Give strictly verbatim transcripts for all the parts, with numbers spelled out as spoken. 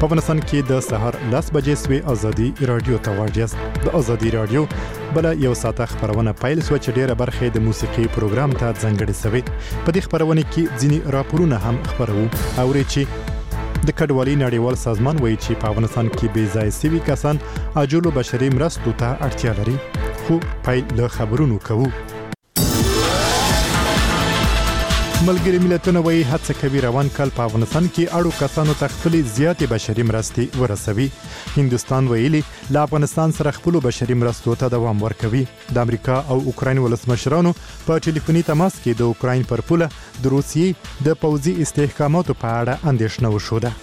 په افغانستان کې د سهار لس بجې سوي ازادي رادیو ته واجیاست د ازادي رادیو بل یو ساعت خبرونه پایل سو چې ډیره برخه د موسیقي پروګرام ته ځانګړې سوي. په دې خبرونه کې ځینی راپورونه هم خبرو او ریچی د کډوالۍ نړیوال سازمان وایي چې په افغانستان کې بې ځای سوي کسان اجولو بشري مرستو ته اړتیا لري. خو پایل له خبرونو کوو. ملګری ملتونه وایي هڅه کوي روان کال په افغانستان کې اړو کسانو ته خپل زیاتې بشري مرستې ورسوي. هندستان ویلي له افغانستان سره خپل بشري مرستو ته دوام ورکوي. د امریکا او اوکراین ولسمشرانو په ټلیفوني تماس کې د اوکراین پر پوله د روسیې د پوځي استحکاماتو په اړه اندېښنه وشوده.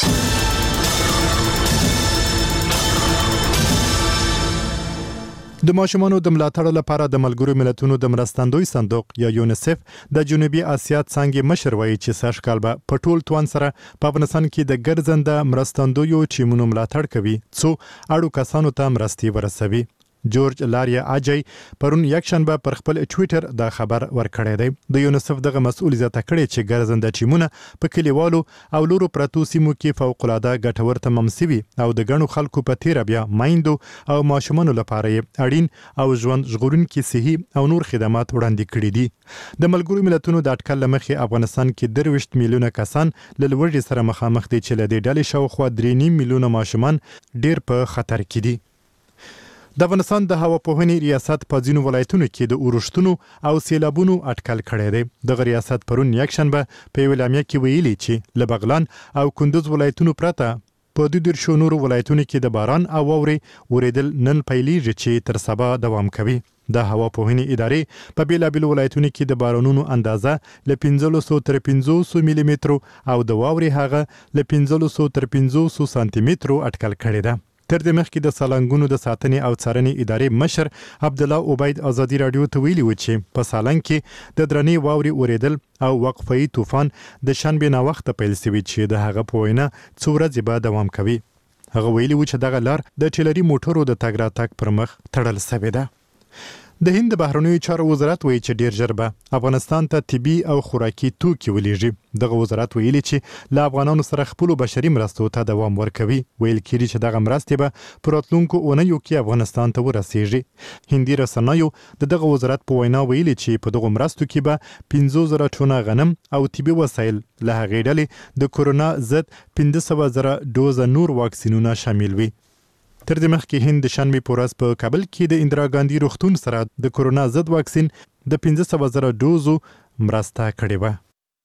د ماشومانو د ملاتړ لپاره د ملګرو ملتونو د مرستندوی صندوق یا یونیسف د جنوبي اسیا څنګه مشر وایي چې سږ کال به په ټول توان سره په افغانستان کې د ګرځنده مرستندویو ټیمونو ملاتړ کوي څو اړو کسانو ته مرستې ورسوي. جورج لاریا اجای پرون یکشنبه پر خپل ټوئیټر دا خبر ورکړی دی. د یونیسف دغه مسؤل زیاته کړی چې ګرځنده ټیمونه په کلیوالو او لورو پرتو سیمو کې فوق العاده ګټور تمام سوي او د غنو خلکو په تیر بیا مایندو او ماشومانو لپاره اړین او ژوند ژغورونکي صحي او نور خدمات وړاندې کړي دي. د ملګرو ملتونو د اټکل لمخې افغانستان کې درویشت میلیونه کسان له لوړې سره مخامخ دي چې له دې ډلې شاوخوا درې نیم میلیونه ماشومان ډیر په خطر کې دي. د افغانستان د هواپوهنې ریاست په ځینو ولایتونو کې د اورښتونو او سیلابونو اټکل کړی دی. دغه ریاست پرون یکشنبه په یوه اعلامیه کې ویلي چې له بغلان او کندوز ولایتونو پرته په دوه دیرشو نورو ولایتونو کې د باران او واورې ورېدل نن پیلیږي چې تر سبا دوام کوي. د هواپوهنې ادارې په بیلابیلو ولایتونو کې د بارانونو اندازه له پنځلسو تر پنځوسو ملي مترو او د واورې هغه له پنځلسو تر پنځوسو سانتي مترو اټکل کړی ده. تر دې مخکې د سالنګونو د ساتنې او څارنې ادارې مشر عبدالله عبید ازادي رادیو ته ویلي و چې په سالنګ کې د درنې واورې اورېدل او وقفه‌ای طوفان د شنبې ناوخته پیل شوی چې د هغه په وینا څو ورځې به دوام کوي. هغه ویلي و چې دغه لار د ټیلري موټرو د تګ راتګ پر مخ تړل شوې ده. د هند بهرنیو چارو وزارت وایي چې ډیر ژر به افغانستان ته طبي او خوراکي توکي ولېږي. دغه وزارت ویلي چې له افغانانو سره خپل بشري مرستو ته دوام ورکوي. ویل کېږي چې دغه مرستې به په راتلونکو اونیو کې افغانستان ته ورسیږي. هندي رسنیو د دغه وزارت په وینا ویلي چې په دغه مرستو کې به پنځه زره ټونه غنم او طبي وسایل له هغې ډلې د کورونا ضد پنځه سوه زره ډوزه نور واکسینونه شامل وي. تر دې مخکې هند د شنبې په ورځ په کابل کې د اندرا ګاندي روغتون سره د کورونا ضد واکسین د پنځه سوه زره ډوزو مرسته کړې وه.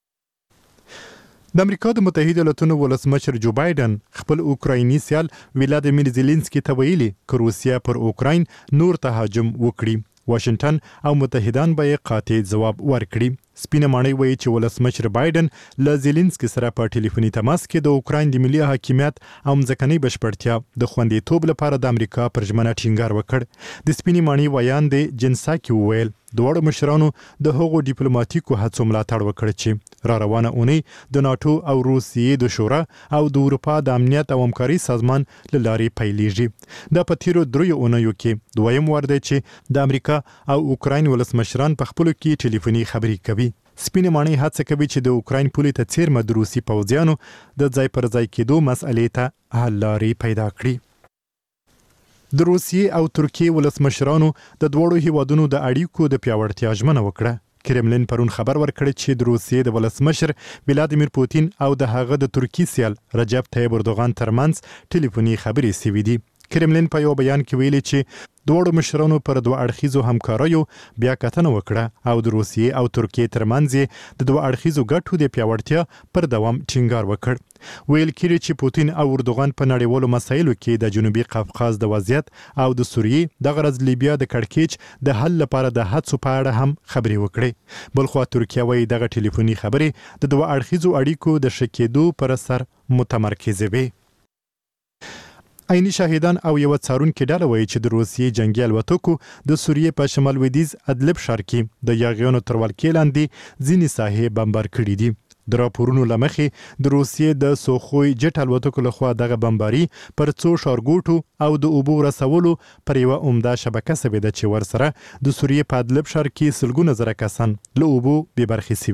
د امریکا د متحده ایالاتونو ولسمشر جو بایدن خپل اوکرایني سیال ولادیمیر زيلنسکي ته ویلي چې روسیا پر اوکراین نور تهاجم وکړي. واشنگټن او متحدان به قاطع جواب ورکړي. سپینه ماڼۍ وایي چې ولسمشر بایدن له زيلنسکي سره په ټلیفوني تماس کې د اوکراین د ملي حاکمیت او ځمکنۍ بشپړتیا د خوندیتوب لپاره د امریکا پر ژمنه ټینګار وکړ. د سپینې ماڼۍ ویان د جنساکي وویل دواړو مشرانو د هغو ډیپلوماټیکو هڅو ملاتړ وکړ چې را روانه اونۍ د ناتو او روسیې د شورا او د اروپا د امنیت او همکارۍ سازمان له لارې پیلېږي. دا په تیرو دریو اونیو کې دویم وار دی چې د امریکا او اوکراین ولسمشران په خپلو کې ټلیفوني خبرې کوي. سپینه ماڼۍ هڅه کوي چې د اوکراین پولې ته څیرمه د روسي پوځیانو د ځای پر ځای کېدو مسئلې ته حل لارې پیدا کړي. د روسیې او ترکیې ولسمشرانو د دواړو هیوادونو د اړیکو د پیاوړتیا ژمنه وکړه. کرملین پرون خبر ورکړی چې د روسیې د ولسمشر ولادیمیر پوتین او د هغه د ترکیې سیال رجب طیب اردوغان ترمنځ ټلیفوني خبرې شوې دي. کرملین په یو بیان کې ویلي چې دواړو مشرانو پر دوه اړخیزو همکاریو بیا کتنه وکړه او د روسیې او ترکیې ترمنځ د دوه اړخیزو ګټو د پیاوړتیا پر دوام ټینګار وکړ. ویل کېږي چې پوتین او اردوغان په نړیوالو مسایلو کې د جنوبي قفقاز د وضعیت او د سوریې د غرض لیبیا د کړکېچ د حل لپاره د هڅو په اړه هم خبرې وکړي. بلخوا ترکیه وایي دغه ټلیفوني خبرې د دوه اړخیزو اړیکو د ښه کېدو پر اثر متمرکزې وي. عیني شاهدان او یو څارونکي ډله وایي چې د روسیې جنگي الوتکو د سوریې په شمال لویدیځ ادلب ښار کې د یاغیانو تر ولکې لاندې ځینې ساحې بمبار کړي دي. د راپورونو له مخې د روسیې د سوخوی جټ الوتکو لخوا دغه بمباري پر څو ښارګوټو او د اوبو رسولو پر یوه عمده شبکه سوې ده چې ورسره د سوریې په ادلب ښار کې سلګونه زره کسان له اوبو بې برخې سوي دي.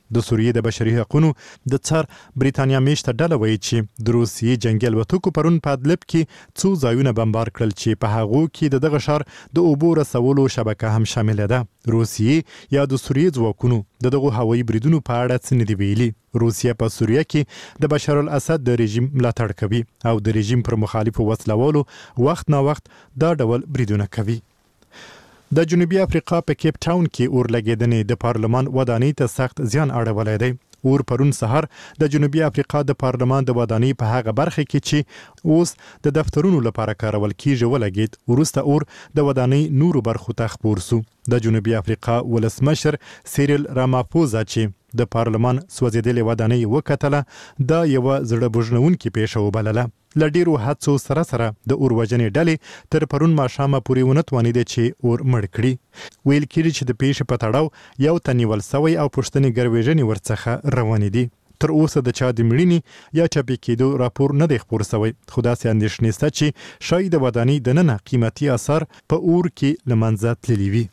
د سوریې د بشري حقوقو د څار بریتانیا میشته ډله وایي چې د روسیې جنگي الوتکو پرون په ادلب کې څو ځایونه بمبار کړل چې په هغو کې د دغه ښار د اوبو رسولو شبکه هم شامل ده. روسیې یا د سوریې ځواکونو د دغو هوایي بریدونو په اړه څه نه دي ویلي. روسیه په سوریه کې د بشار الاسد د رژیم ملاتړ کوي او د رژیم پر مخالفو وسلوالو وخت نا وخت دا ډول بریدونه کوي. د جنوبي افریقا په کیپ ټاون کې اور لګیدنې د پارلمان ودانۍ ته سخت زیان اړولی دی. اور پرون سهار د جنوبي افریقا د پارلمان د ودانۍ په هغه برخه کې چې اوس د دفترونو لپاره کارول کیږي ولګید. وروسته اور د ودانۍ نورو برخو ته خپور سو. د جنوبي افریقا ولسمشر سیریل راماپوزا چې د پارلمان سوځېدلې ودانۍ وکتله دا یوه زړه بوژنونکې پیښه وبلله. له ډیرو هڅو سره سره د اور وژنې ډلې تر پرون ماښامه پورې ونه توانېدې چې اور مړ کړي. ویل کېږي چې د پیښې په تړاو یو تن نیول سوی او پوښتنې ګروېږنې ورڅخه روانې دي. تر اوسه د چا د مړینې یا چاپې کېدو راپور نه دی خپور سوی، خو داسې اندېښنې شته چې ښایي د ودانۍ دننه قیمتي اثار په اور کې له منځه تللي وي.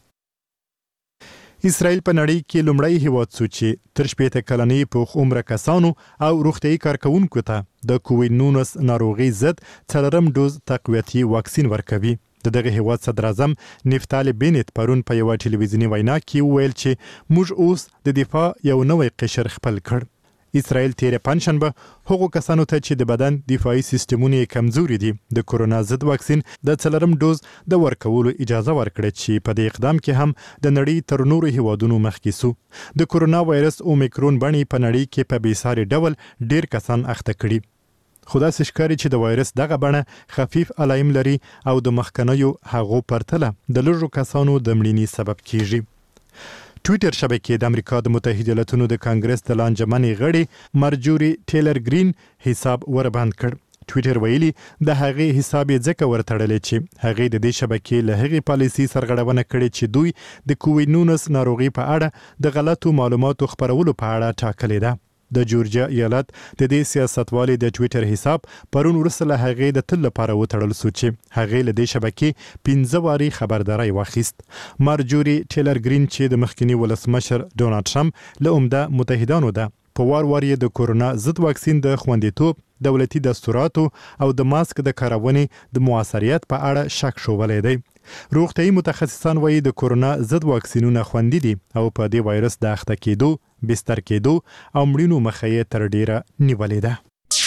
اسرائیل په نړۍ کې لومړی هیواد سو چې تر شپېته کلنۍ پوخ عمره کسانو او روغتیايي کارکوونکو ته د کووډ نولس ناروغۍ ضد څلورم ډوز تقویتي واکسین ورکوي. د دغه هیواد صدر اعظم نفتالي بینت پرون په یوه ټلویزیوني وینا کې وویل چې موږ اوس د دفاع یو نوی قشر خپل کړ. اسرائیل تیره پنجشنبه هغو کسانو ته چې د بدن دفاعي سیستمونه یې کمزوري دي د کورونا ضد واکسین د څلورم ډوز د ورکولو اجازه ورکړه چې په دې اقدام کې هم د نړۍ تر نورو هیوادونو مخکې سو. د کورونا وایرس اومیکرون بڼې په نړۍ کې په بېساري ډول ډیر کسان اخته کړي. خو داسې ښکاري چې د وایرس دغه بڼه خفیف علایم لري او د مخکنیو هغو پرتله د لږو کسانو د مړینې سبب کیږي. ټویټر شبکې د امریکا د متحده ایالاتونو د کانګرس د لانجمنې غړي مارجوري ټیلر گرین حساب وربند کړ. ټویټر ویلي د هغې حساب یې ځکه ورتړلی چې هغې د دې شبکې له هغې پالیسي سرغړونه کړې چې دوی د کووډ نولس ناروغۍ په اړه د غلطو معلوماتو خپرولو په اړه ټاکلې ده. د جورجیا ایالت د دې سیاستوالې د ټویټر حساب پرون وروسته له هغې د تل لپاره وتړل سو چې هغې له دې شبکې پنځه واري خبرداری واخیست. مارجوري ټیلر گرین چې د مخکني ولسمشر ډونالډ ټرمپ له عمده متحدانو ده په وار وار یې د کورونا ضد واکسین د خوندیتوب، دولتي دستوراتو او د ماسک د کارونې د موثریت په اړه شک شولی دی. روغتیايي متخصصان وایي د کورونا ضد واکسینونه خوندي دي او په دې وایرس د اخته کېدو، بستر کېدو او مړینو مخه یې تر ډیره نیولې ده.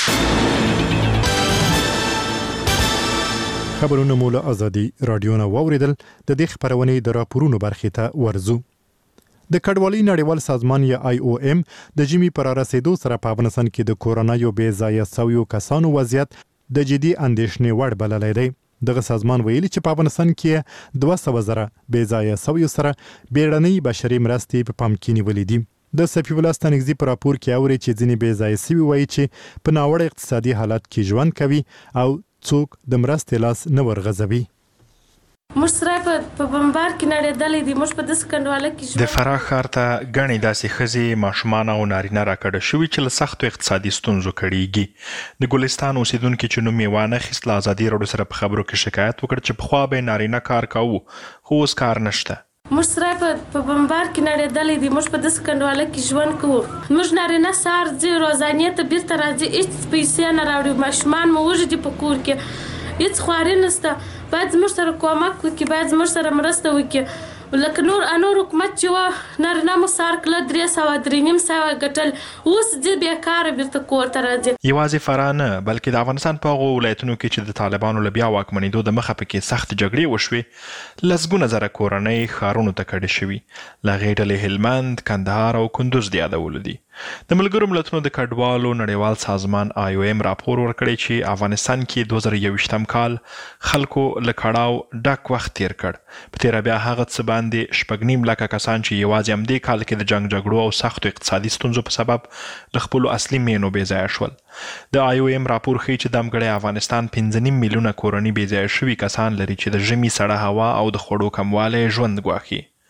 خبرونه مو له ازادي راډیو نه واوریدل. د دې خبرونې د راپورونو برخې ته ورځو. د کډوالۍ نړیوال سازمان یا آی او ایم د ژمي پر رسیدو سره په افغانستان کې د کورونا یو بې ځایه سویو کسانو وضعیت د جدي اندېښنې وړ بللی دی. دغه سازمان ویلي چې په افغانستان کې دوه سوه زره بې ځایه سویو سره بیړنۍ بشري مرستې په پام کې نیولې دي. د سفیع الله ستانکزي په راپور کې اوري چې ځینې بې ځایه سوي وایي چې په ناوړه اقتصادي حالت کې ژوند کوي او څوک د مرستې لاس نه ورغځوي. موږ سره په بمبار کې نړېدلې دي. موږ په داسې کنډواله کې د فراه ښار ته ګڼې داسې ښځې، ماشومان او نارینه راکډه شوي چې له سختو اقتصادي ستونزو کړېږي. د ګلستان اوسیدونکي چې نوم یې وانخیست له ازادي راډیو سره په خبرو کې شکایت وکړ چې پخوا به یې نارینه کار کوو خو اوس کار نشته. موږ سره په بمبار کې نړېدلې دي. موږ په داسې کنډواله کې ژوند کوو. موږ نارینه سهار ځي روزانې ته بیرته راځي، هېڅ پیسې نه راوړي. ماشومان مو وږي دي په کور کې، هېڅ خواري نشته. باید زموږ سره کومک وکړي، باید زموږ سره مرسته وکړي. لکه نور نور حکومت چې و نارینه مو سهار کله درې سوه درې نیم سوه ګټل، اوس ځي بېکاره بیرته کور ته راځي. یوازې فراه نه بلکې د افغانستان په هغو ولایتونو کې چې د طالبانو له بیا واکمنېدو د مخه پکې سخت جګړې وشوې، لسګونه زره کورنۍ ښارونو ته کډې شوي. له هغې ډلې هلمند، کندهار او کندوز د یادولو دي. د ملګرو ملتونو د کډوالو نړیوال سازمان آی او ایم راپور ورکړی چې افغانستان کې دوه زره یوویشتم کال خلکو له کړاو ډک وخت تیر کړ. په تیره بیا هغه څه باندې شپږ نیم لکه کسان چې یوازې همدې کال کې د جنګ جګړو او سختو اقتصادي ستونزو په سبب له خپلو اصلي مینو بې ځایه شول. د آی او ایم راپور ښیي چې دمګړی افغانستان پنځه نیم میلیونه کورنۍ بې ځایه شوي کسان لري چې د ژمي سړه هوا او د خوړو کموالی ژوند ګواښي.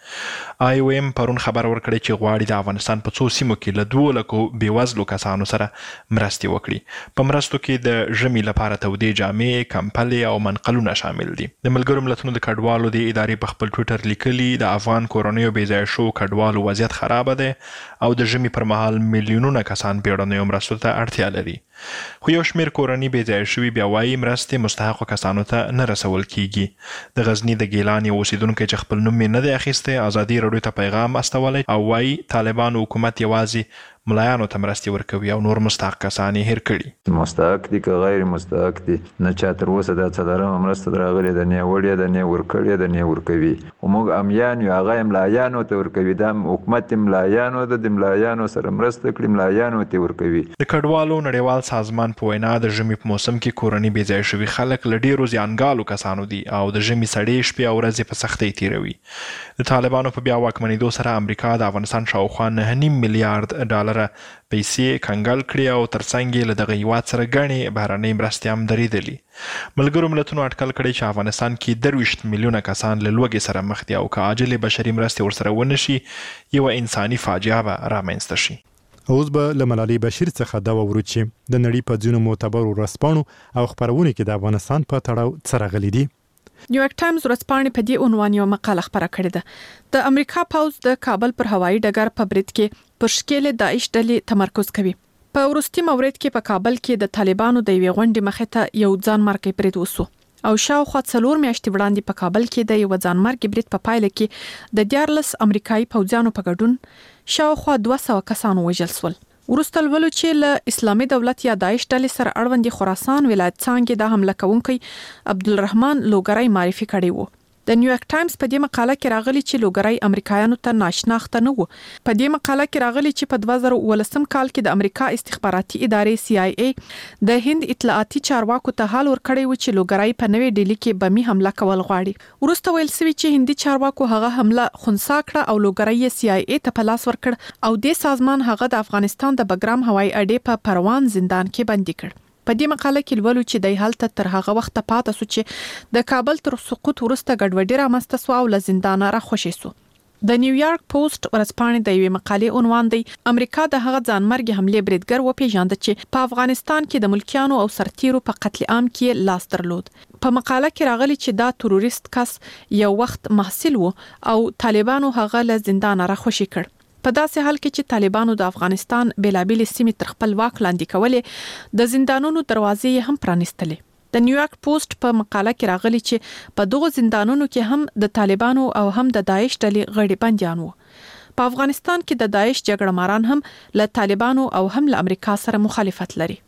آی او ایم پرون خبر ورکړی چې غواړي د افغانستان په څو سیمو کې له دوه لکو بېوزلو کسانو سره مرستې وکړي. په مرستو کې د ژمي لپاره تودې جامې، کمپلې او منقلونه شامل دي. د ملګرو ملتونو د کډوالو د ادارې په خپل ټویټر لیکلي د افغان کورنیو بې ځایه شوو کډوالو وضعیت خرابه دی او د ژمي پر مهال میلیونونه کسان بیړنیو مرستو ته اړتیا لري. خو یو شمېر کورنۍ بې ځایه شوي بیا وایي مرستې مستحقو کسانو ته نه رسول کیږي. د غزني د ګیلان یو اوسیدونکی چې خپل نوم یې نه دی اخیستی ازادي راډیو ته پیغام استولی او وایي طالبانو حکومت یوازې ملایانو ته مرستې ورکوي او نور مستحق کسان یې هیر کړي. مستحق دي که غیر مستحق دي، نه چا تر اوسه دا څلورمه مرسته راغلې ده، نه یې وړې ده، نه یې ورکړې ده، نه یې ورکوي. خو موږ امیان یو، هغه یې ملایانو ته ورکوي. دا حکومت یې ملایانو ده، د ملایانو سره مرسته کړي، ملایانو ته ورکوي. د کډوالو نړیوال سازمان په وینا د ژمي په موسم کې کورنۍ بې ځایه شوي خلک له ډېرو زیانګالو کسانو دي او د ژمي سړې شپې او ورځې په سختۍ تېروي. د طالبانو په بیا واکمنېدو سره امریکا د افغانستان شاوخوا نهه نیم میلیارډ ډالره پیسې کنګل کړي او ترڅنګ یې له دغه هیواد سره ګڼې بهرنۍ مرستې هم درېدلي. ملګرو ملتونو اټکل کړی چې افغانستان کې درویشت میلیونه کسان له لوږې سره مخ دي او که عاجلې بشري مرستې ورسره ونه شي یوه انساني فاجعه به رامنځته شي. اوس به له ملالۍ بشیر څخه دا واورو چې د نړۍ په ځینو معتبرو ورځپاڼو او خپرونو کې د افغانستان په تړاو څه راغلي دي. نیویارک ټایمز ورځپاڼې په دې عنوان یو مقاله خپره کړې ده. د امریکا پوځ د کابل پر هوایي ډګر په برید کې پر ښکېلې داعش ډلې تمرکز کوي. په وروستي مورد کې په کابل کې د طالبانو د یوې غونډې مخې ته یو ځانمرګي برید وسو او شاوخوا څلور میاشتې وړاندې په کابل کې د یو ځانمرګي برید په پایله کې د دیارلس امریکایي پوځیانو په ګډون شاوخوا دوه سوه کسان وژل شول. وروسته لولو چې له اسلامي دولت یا داعش ډلې سره اړوند خراسان ولایت څنګه د حمله کوونکی عبدالرحمن لوګرای معرفي کړی وو. د نیویارک ټایمز په دې مقاله کې راغلي چې لوګرای امریکایانو ته ناشناخته نه وو. په دې مقاله کې راغلي چې په دوه زره ولسم کال کې د امریکا استخباراتي ادارې سی آی ای د هند اطلاعاتي چارواکو ته حال ورکړی و چې لوګرای په نوې ډیلی کې بمي حمله کول غواړي. وروسته ویل شوی چې هندي چارواکو هغه حمله خنثی کړه او لوګرای سی آی ای ته په لاس ورکړ او د سازمان هغه د افغانستان د بګرام هوایي اډې په پروان زندان کې بندي کړ. په دې مقاله کې لولو چې د حالت تر هغه وخت پاتې سو چې د کابل تر سقوط وروسته ګډوډي رامنځته سو او له زندان را خوشی سو. د نیویارک پوسټ ورځپاڼې د یوې مقالې عنوان دی امریکا د هغه ځانمرګي حمله بریدګر وپیژاند چې په افغانستان کې د ملکیانو او سرتیرو په قتل عام کې لاس درلود. په مقاله کې راغلي چې دا تروریست کس یو وخت محصل وو او طالبانو هغه له زندان را خوشی کړ. په داسې حال کې چې طالبانو د افغانستان بیلابېلې سیمې تر خپل واک لاندې کولې د زندانونو دروازې هم پرانیستلې. د نیویارک پوسټ په مقاله کې راغلي چې په دغه زندانونو کې هم د طالبانو او هم د داعش ډلې غړي بنديان وو. په افغانستان کې د داعش جګړه ماران هم له طالبانو او هم له امریکا سره مخالفت لري.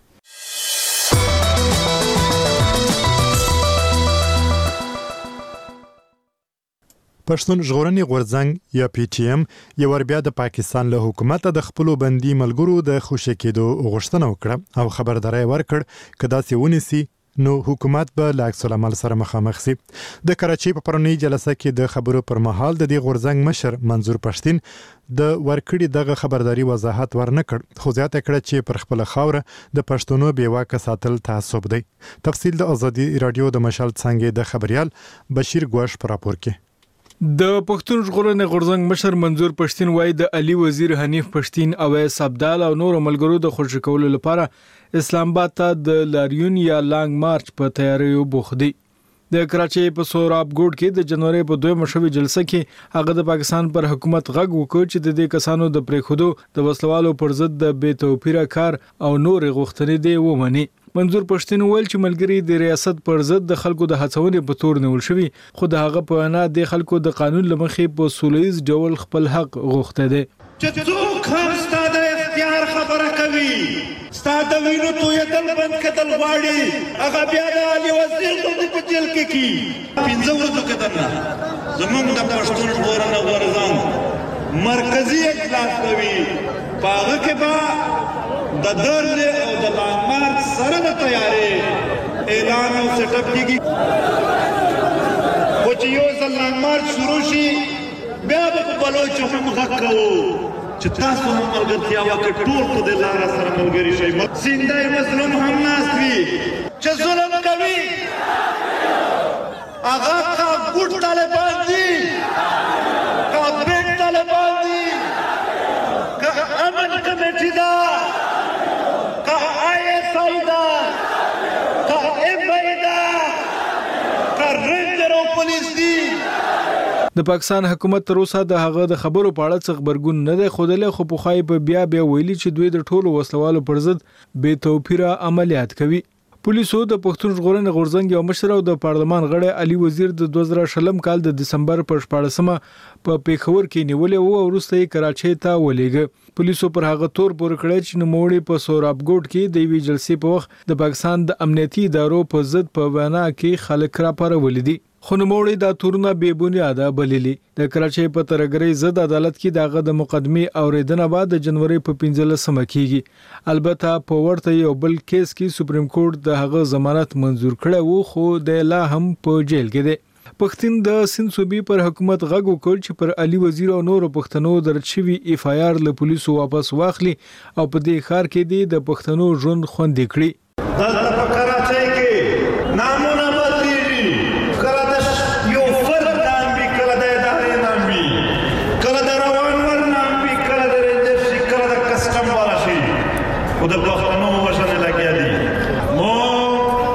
پښتون ژغورنې غورځنګ یا پی ټی ایم یو ور بیا د پاکستان له حکومت د خپل بندي ملګرو د خوشی کېدو غوښتنه وکړه او خبرداري ورکړ کدا سی ونیسي نو حکومت به له عکس العمل سره مخامخ شي. د کراچۍ په پرونی جلسه کې د خبرو پر مهال د دې غورځنګ مشر منظور پښتين د ورکړې دغه خبرداري وضاحت ورنکړ خو زیاته کړه چې پر خپل خاور د پښتونو بیواکه ساتل تعصب دی. تفصیل د ازادي رادیو د مشال څنګه د خبريال بشیر ګوش پر راپور کې. د پښتون ژغورنې غورځنګ مشر منظور پښتين وایي د علي وزیر حنیف پښتين او اویس عبدال او نور ملګرو د خوشی کولو لپاره اسلام آباد ته د لاریون یا لانګ مارچ په تیاریو بوخت دي. د کراچۍ په سوراب ګوډ کې د جنوري په دویمه شوې جلسه کې هغه د پاکستان پر حکومت غږ وکړ چې د دې کسانو د پریخودو د وسلوالو پر ضد د بے توپیره کار او نور غوښتنې دی ومني. منظور پښتين ویل چې ملګری د ریاست پر ضد د خلکو د هڅونې په تور نیول شوی خو د هغه په انا د خلکو د قانون لمخې په سولېز ډول خپل حق غوښته دي. چې څوک هم ستاسو اختیار خبره کوي ستاسو وینو تو یې دل بند کتل واړي هغه بیا د علي وزیر په جیل کې کی پنځه ورځې کېدل زموږ د پښتون ژغورنې غورځنګ مرکزی اجلاس کوي پاغه کې با د درل او د لامار سره د تیارې اعلان او سیټ اپ کیږي خو چې یو ځل لامار شروع شي بیا به بلوچ هم غږ کوو چې تاسو هم ملګرتیا وکړئ ټول په دې لاره سره ملګري شئ. زنده مظلوم هم ناست وي چې ظلم کوي هغه کا ګوټ طالبان دي کا کمیټي ده که آی ایس آی ده که اف آی ده که رینجر او پولیس دي. د پاکستان حکومت تر اوسه د هغه د خبرو په اړه څه خبرګون نه دی ښودلی، خو پخوایي په بیا بیا ویلي چې دوی د ټولو وسلوالو پر ضد بې توپیره عملیات کوي. پولیسو د پښتون ژغورنې غورځنګ یو مشر او د پارلمان غړی علي وزیر د دوه زره شلم کال د دسمبر په شپاړسمه په پیښور کې نیولې وو او وروسته یې کراچۍ ته ولېږه. پولیسو پر هغه تور پورې کړی چې نوموړی په سورابګوټ کې د یوې جلسې په وخت د پاکستان د امنیتي ادارو په ضد په وینا کې خلک راپارولي دي، خو نوموړی دا تورونه بې بنیاده بللي. د کراچۍ په ترګرۍ ضد عدالت کې دغه د مقدمې اوریدنه بعد د جنوري په پنځلسمه کېږي. البته په ورته یو بل کیس کې سپریم کورټ د هغه ضمانت منزور کړی وو، خو د لا هم په جیل کې دی. پښتون د سند صوبې پر حکومت غږ وکړ چې پر علي وزیر او نورو پښتنو درج شوي اف آی آر له پولیسو واپس واخلي او په دې ښار کې د پښتنو ژوند خوندي کړي. دلته په کراچۍ کې نامونه بدلېږي، کله د یو فرد نام وي، کله د ادارې نام وي، کله د روانور نام وي، کله د رینجر شي، کله د کسټم والا شي، خو د پښتنو وژنې لګیا دي. موږ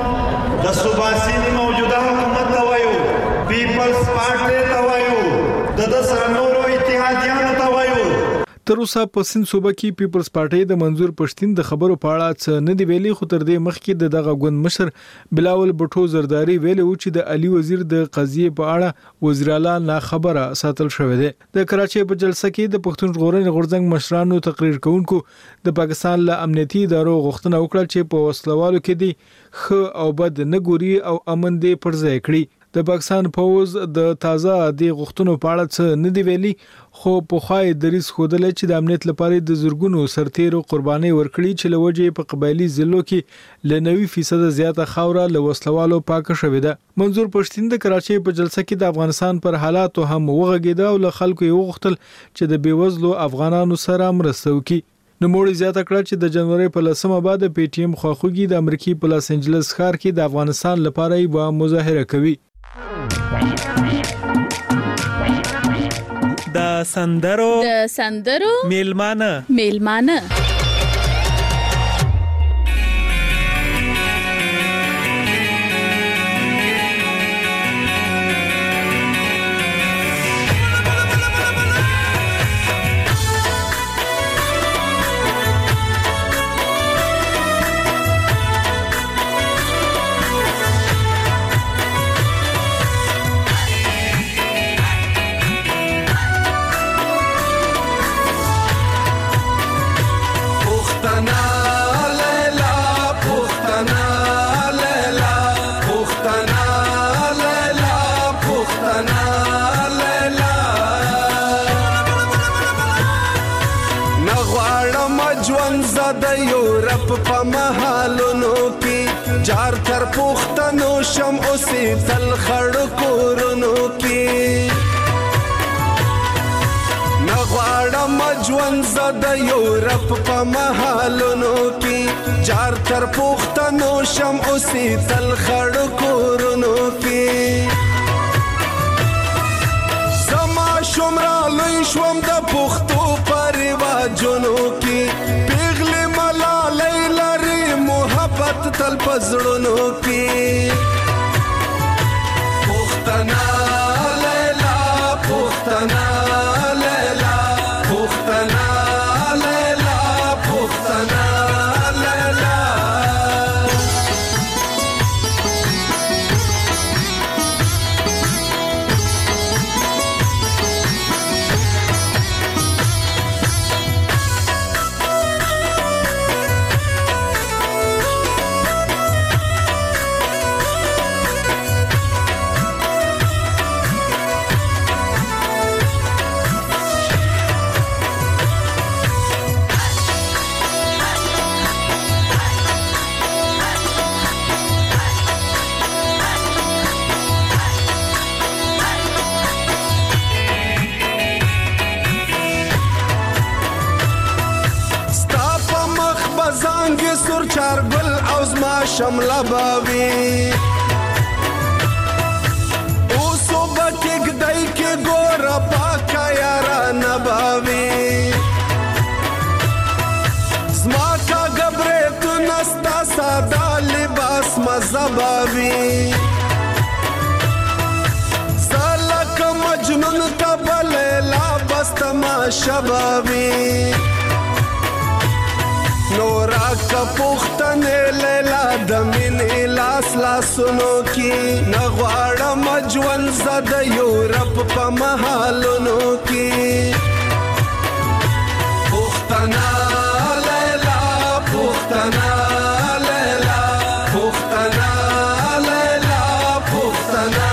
د صوباسي موجوده حکومت ته وایو، پیپلز پارټي ته وایو، د ده سره نورو اتحادیانو ته وایو. تر اوسه په سند صوبه کې پیپلز پارټي د منظور پښتين د خبرو په اړه څه نه دی ویلي، خو تر دې مخکې د دغه ګوند مشر بلاول بټو زرداری ویلي و چې د علي وزیر د قضیې په اړه وزیر اعلی نه خبره ساتل شوې ده. د کراچۍ په جلسه کې د پښتون ژغورنې غورځنګ مشرانو تقریر کوونکو د پاکستان له امنیتي ادارو غوښتنه وکړه چې په وسلوالو کې دي ښه او بد نه ګوري او امن دې پر ځای کړي. د پاکستان پوز د تازه د غوښتنو په اړه څه نه دی ویلي، خو په خوای دریس خودل چې د امنیت لپاره د زورګونو سرتیرو قرباني ورکړي چې لوجه په قبایلی ضلعو کې ل نوي فیصد زیاته خاوره له وسلوالو پاک شوې ده. منظور پښتين د کراچۍ په جلسه کې د افغانستان پر حالاتو هم وغږیده او له خلکو یې وغوښتل چې د بیوزلو افغانانو سره مرسته وکړي. نوموړي زیاته کړه چې د جنوري په لسمه بعد پی ټی ایم خواخوږي د امریکای په لاس انجلس ښار کې د افغانستان لپاره یو مظاهره کوي. د سندرو د سندرو میلمانه میلمانه په محلونو کې جار تر پښتنو شم اوسې تل خړ کورونو کې نغواړم ژوند زده یورپ په محلونو کې جار تر پښتنو شم اوسې تل خړ کورونو کې زما شمرا لوی شوم د پښتو پر رواجونو کې تل پزړونو کې پښتنا لیلا پښتنا لیلا پښتنا لیلا پښتنا لیلا چارګل او زما شمله باوي اوسو بټګ دای کې ګور پاکا یارا نباوي زما کا غبره تو نستا ساده لباس مزباوي سالک مجنون تبلیلا بس تماشا باوي نورا کا پختنه لیلا د مینې لاس لاسونو کې نغواړم ژوند زد یورپ په محلونو کې پختنا لیلا پختنا لیلا پختنا لیلا پختنا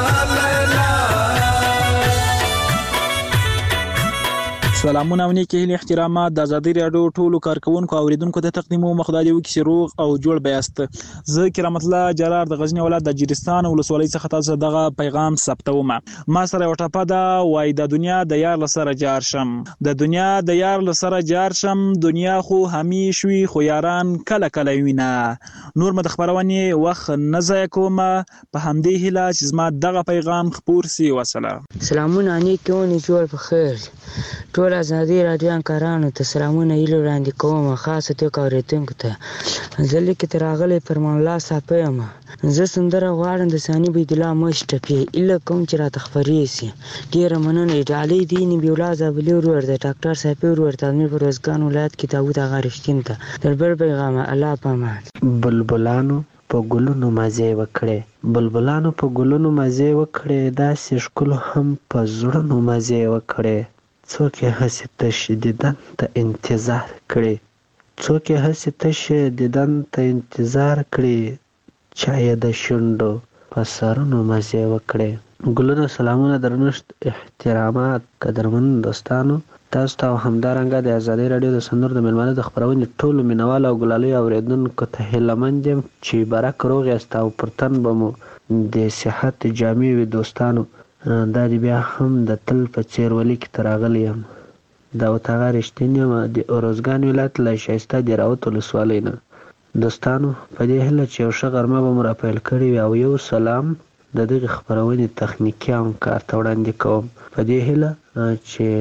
سلامونه ونی کې له احترامات د ازادي راډیو ټولو کارکونکو او اوریدونکو ته تقدیم او مخدادي وکي روغ او جوړ بیاست زه کرامت الله جلال د غزنی ولایت د جریستان ولسوالۍ څخه تاسو دغه پیغام ثبتوم ما سره یو ټاپه ده وای د دنیا د یار لسره جار شم د دنیا د یار لسره جار شم دنیا خو همیش وي خو یاران کله کله وینا نور مد خبرونه وخت نه ځای کوم په همدې هله چې زما دغه پیغام خپور سي وسله سلامونه نیکونه جوړ په خیر ټول ازادي راډیو کارانو ته سلامونه ایلو وړاندې کوم خاصه تو کوریتونکو ته ځلې کې تراغلې فرمان الله صاحب زه سندره غواړم د ثاني بيد الله مشټپی اله کوم چې را تخفري سي ډیر مننه ډالۍ دیني بیولا زابلی ورور د ډاکټر صاحب ورور تامیر فروزګان ولایت کې داوود هغه رښتین ته دربر پیغام الله پامان بلبلانو په ګلونو مزه وکړي بلبلانو په ګلونو مزه وکړي دا سشکل هم په زړونو مزه وکړي څوک یې هسې تش دیدن ته انتظار کړي څوک یې هسې تش دیدن ته انتظار کړي چا یې د شونډو په سرونو مزې وکړي ګلونه سلامونه درنښت احترامات قدرمن دوستانو تاسو ته همدارنګه د ازادي راډیو د سندرو د مېلمانه د خپرونې ټولو مینوال او ګلالیو اورېدونکو ته هیلهمند یم چې برک روغ یاست او پر تن به مو د صحت جامې وي دوستانو دا دی بیا هم د تل په څیر ولي کې تراغلی یم دا وتاغه رښتین یم د اروزګان ولایت له شایسته د راوت ولسوالۍ نه دوستانو په دې هیله چې یو ښه غرمه به مو راپیل کړې وي او یو سلام د دغې خپرونې تخنیکي همکار ته وړاندې کوم په دې هیله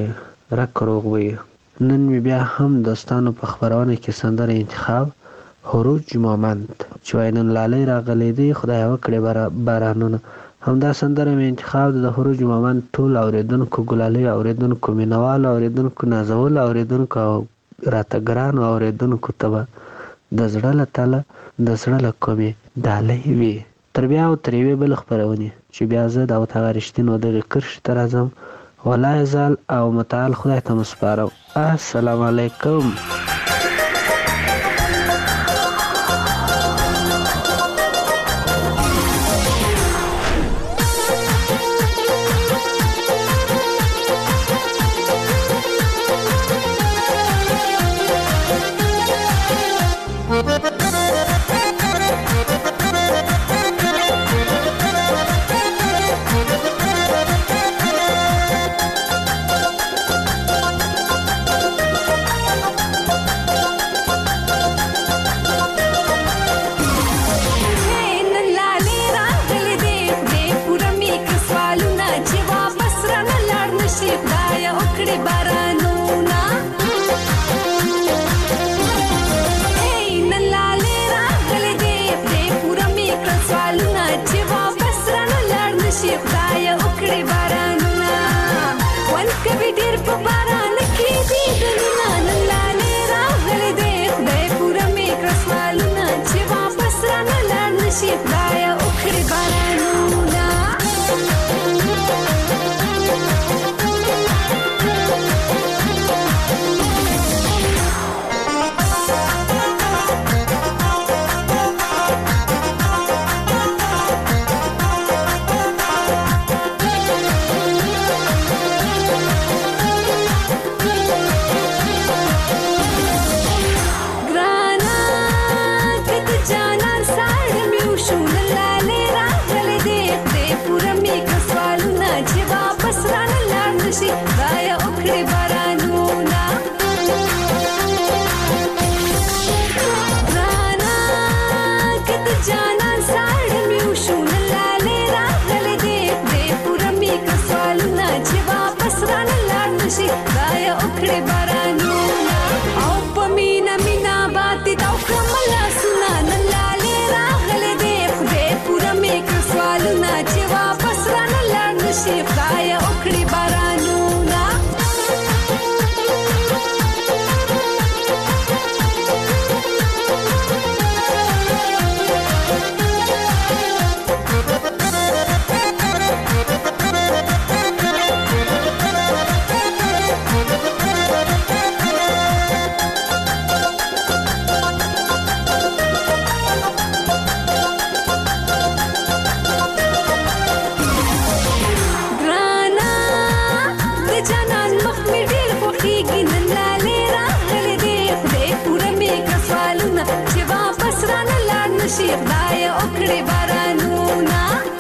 چې رک روغ وي نن مې بیا هم دوستانو په خپرونه کې سندره انتخاب هروج مومند چې وایي نن لالی راغلی دی خدای وکړې بارانونه همدا سندره مې انتخاب د هروج مومند ټول اوریدونکو ګلالیو اوریدونکو مینوالو اوریدونکو نازولو اوریدونکو او راته ګرانو اوریدونکو ته به د زړه له تله د زړه له کومې ډالۍ وي تر بیا او تر یوې بلې خپرونې چې بیا زه د هغه رښتینو دغې کرښې ته راځم ولا یزال او متعال خدای ته مو سپارم السلام علیکم نشي خدای وکړي بارانونه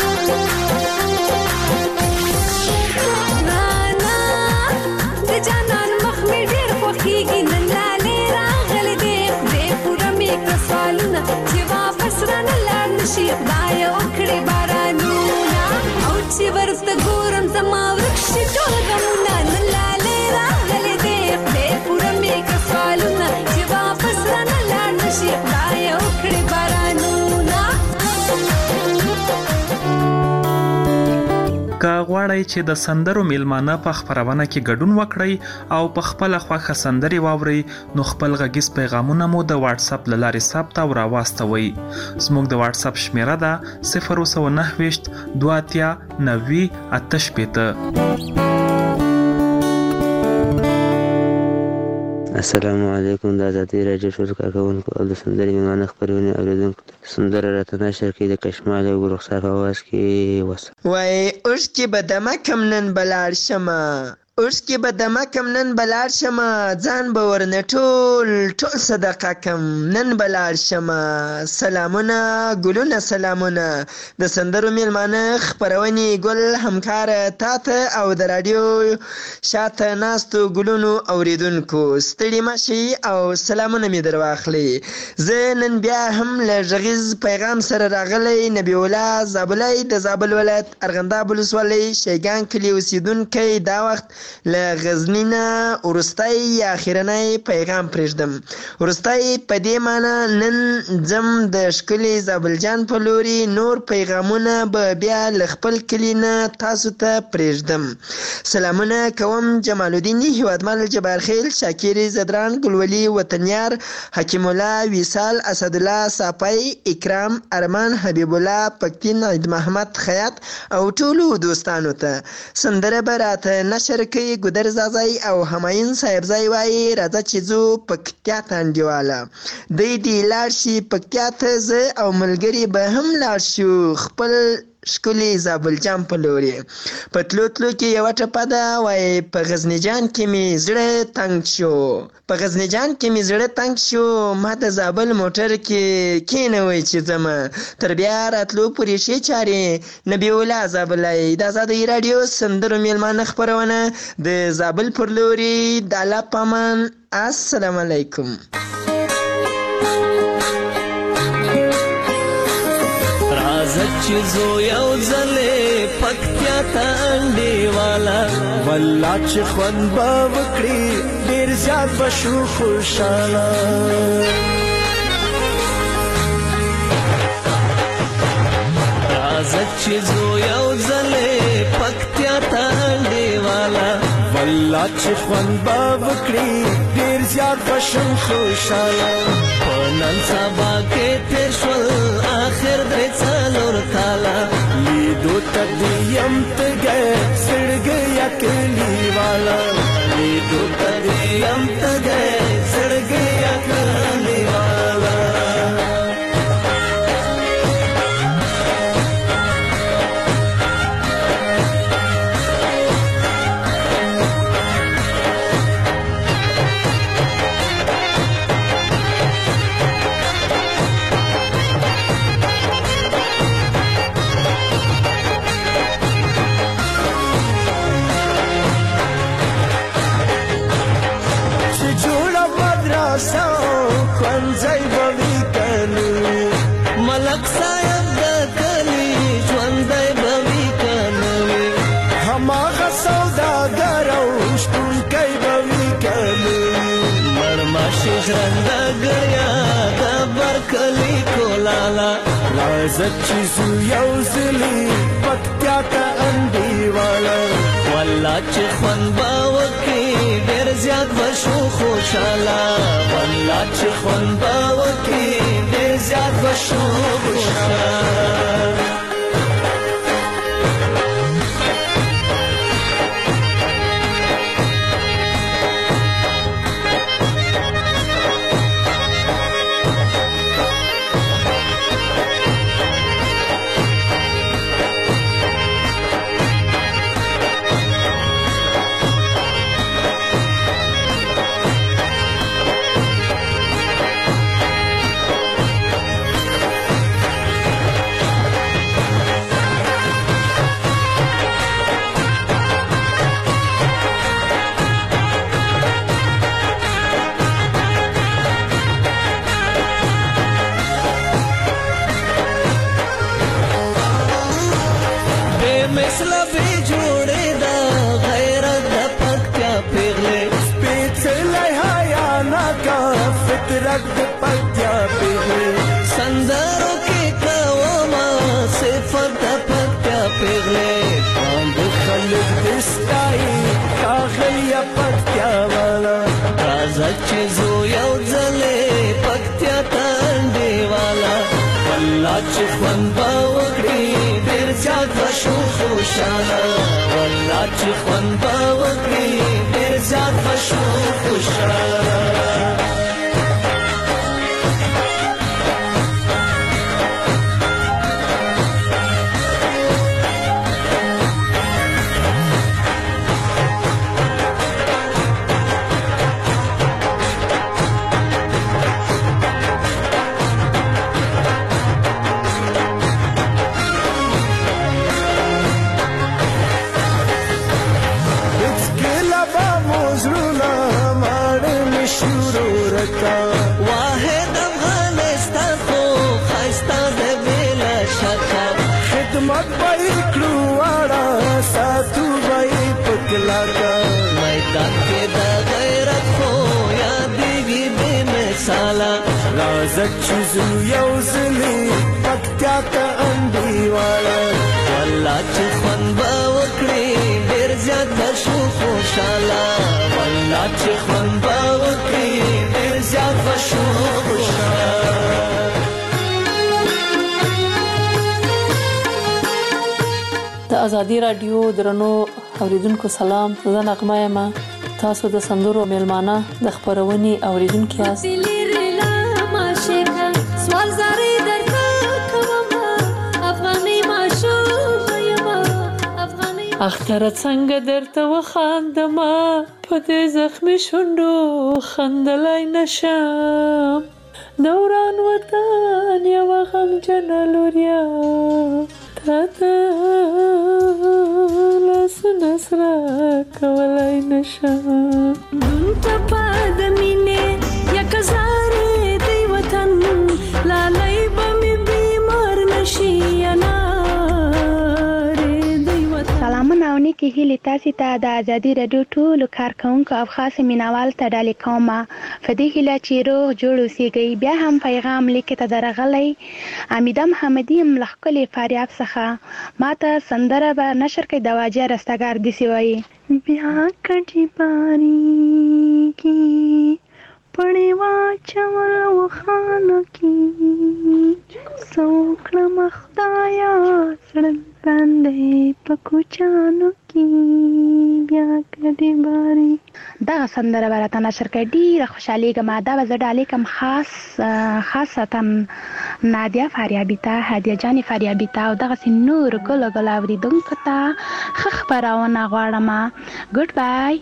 نانا د جانان مخ مې ډېر خوښیږي نن لالې راغلې دې خدای پوره مې کړه سوالونه چې واپس رانه لاړ نشي خدای وکړي بارانونه او چې ورته ګورم زما ورک شي ټول غمونه نن لالې راغلې دې خدای پوره مې کړه سوالونه چې واپس رانه لاړ نشي خدای وکړي بارانونه که غواړئ چې د سندرو میلمانه په خپرونه کې ګډون وکړئ او په خپله خوښه سندرې واورئ نو خپل غږیز پیغامونه مو د واتس اپ له لارې ثبت او راواستوئ. زموږ د واتس اپ شمیره ده صفر سوه نهه ویشت دوه اتیا نوي اته شپېته. السلام علیکم. د ازادي راډیو ټول کارکوونکو او د سندرې میلمانه خپرونې اورېدونکو سندره راته نشر کړي د کشمال او رخسار په اواز کې وسه وای اوس کې به دمه کم نن بلاړ شمه اوس کې به دمه کم نن بلاړ شمه ځان به ورنه ټول ټول صدقه کم نن بلاړ شمه سلامونه ګلونه سلامونه د سندرو میلمانه خپرونې ګل همکاره تاته او د راډیو شاته ناستو ګلونو اوریدونکو ستړي مشي او سلامونه مې در واخلي. زه نن بیا هم له غږیز پیغام سره راغلی نبی الله زابلی د زابل ولایت ارغنداب ولسوالۍ شیګان کلي اوسیدونکی دا وخت له غزني نه وروستی یا اخرنی پیغام پرېږدم. وروستی په دې معنی نن ځم د ښکلي زابلجان په لوري نور پیغامونه به بیا له خپل کلي نه تاسو ته پرېږدم. سلامونه کوم جمال الدین هیوادمل جبارخیل شاکر زدران ګلولي وطنیار حکیم الله وصال اسدالله صافی اکرام ارمان حبیب الله پکتین عید محمد خیاط او ټولو دوستانو ته سندره به راته نشر کوي ګودر زازی او همایون صاحبزی وایي راځه چې ځو پکتیا ته انډیواله دی دې لاړ شي پکتیا ته زه او ملګري به هم لاړ شو خپل ښکلي زابلجان په لوري. په تلو تلو کې یوه ټپه ده وایي په غزني جان کې مې زړه تنګ شو په غزني جان کې مې زړه تنګ شو ما د زابل موټر کې کېنوئ چې ځمه تر بیا راتلو پورې ښې چارې نبی الله زابلی د ازادۍ راډیو سندرو میلمانه خپرونه د زابل پر لوري د الله په امان. السلام علیکم. راځه چې زو یو ځلې پکتیا ته انډیواله والله چې خوند به وکړي ډېر زیات به شو خوشحاله راځه چې زو یو ځلې پکتیا ته انډیواله والله چې خوند به وکړي ډېر زیات به شو خوشحاله په نن سبا کې تېر شول آخر درې څلور کاله لیدو ته دې یم تږی زړګی یا کلیواله لیدو ته دې یم تږی زړګی یا کلیواله ملک صاحب د کلی ژوندی به وي که نه وي هماغه سوداګر او شپونکی به وي که نه وي مرماشي ژرنده ګړیا د برکلي کولاله راځه چې ځو یو ځلي پکتیا ته انډیواله والله چې خوند به وکړي ډېر زیات به شو خوشحاله والله چې خوند به وکړي ډېر زیات به شو خوشحاله فطرت د پکتیا پیغلې سندرو کې کوما صفت د پکتیا پیغلې باندې خلک دستای کاغلیا پکتیا والا راځه چې زو یو ځلې پکتیا تانډې والا والله چې خوند به وکړي ډېر زیات به شو خوشحاله والله چې خوند به وکړي ډېر زیات به شو خوشحاله واحد افغانستان خو خسته د بلا شکه خدمت به کړو واړه ساتو به پکلاکا میدان کې د غیرت خو یادېږي بې مثاله راځه چې زو یو ځلې پکتیا ته انډیواله والله چې خوند به وکړي ډېر زیات به شو خوشحاله والله چې خوند به وکړي زیاد بشو خوشحال د ازادي رادیو درنو اوریدونکو سلام زه نغمه یم تاسو د سندرو میلمانه د خبرونې اوریدونکو یاست سوال زاري درته کوم افغاني ماشوم یم افغاني اختر څنګه درته وخاندم په دې زخمي شونډو خندلای نشم دوران وطن یو غمجنه لوریا تا ته لاسونه سره کولای نشم دون ته په د مینې یک زارې دی وطن لالی به مې بیمار نشي سلامونه او نیکی هیلې تاسې ته د ازادي راډیو ټولو کارکوونکو او خاص مینوال ته ډالۍ کوم په دې هیله چې روغ جوړ اوسئ. بیا هم پیغام لیکې ته درغلی حمیده محمدي یم له ښکلي فاریاب څخه ما ته سندره به نشر کوي د واجیه رستګار داسې وایي بیا کټي پاریږي پړې واچول وخانو کې څوکړه خدایا سړک باندې په کوچانو کې بیا کډې باري دغه سندره به راته نشر کړي ډېره خوشحالېږم. دا به زه ډالۍ کوم خاص خاصتا نادیه فاریابي ته هدیه جانې فاریابي ته او دغسې نورو ګلو ګلو اورېدونکو ته ښه خپرونه غواړم. ګډ بای.